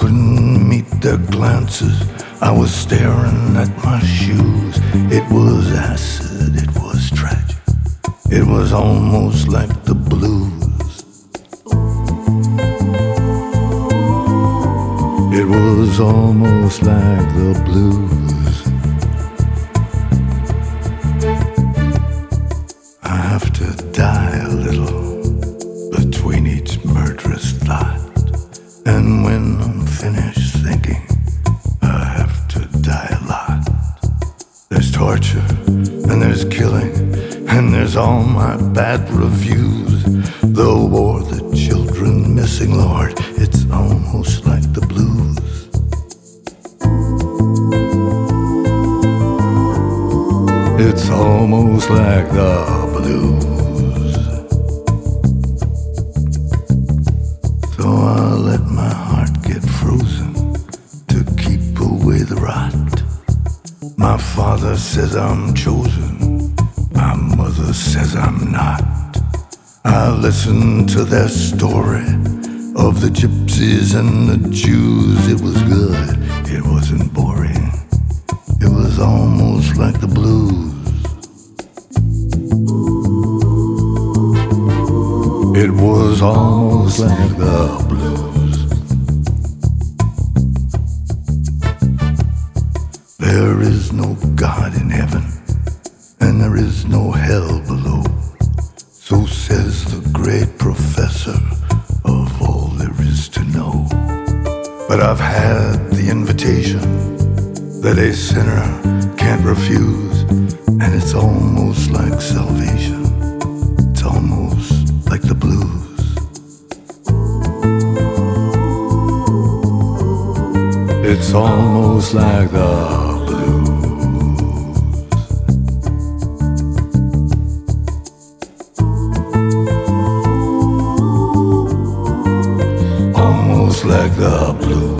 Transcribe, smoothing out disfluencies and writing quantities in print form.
couldn't meet their glances. I was staring at my shoes. It was acid, it was tragic. It was almost like the blues. It was almost like the blues. I have to die a little between each murderous thought. And when I'm finished thinking, I have to die a lot. There's torture, and there's killing, and there's all my bad reviews. The war, the children missing, Lord, it's almost like the blues. It's almost like the blues. So I let my heart get frozen to keep away the rot. My father says I'm chosen, my mother says I'm not. I listen to their story of the gypsies and the Jews. It was good, it wasn't boring. It was almost like the blues. It was almost like the blues. There is no God in heaven, and there is no hell below. So says the great professor of all there is to know. But I've had the invitation that a sinner can't refuse, and it's almost like salvation. It's almost like the blues. It's almost like the blues. Almost like the blues.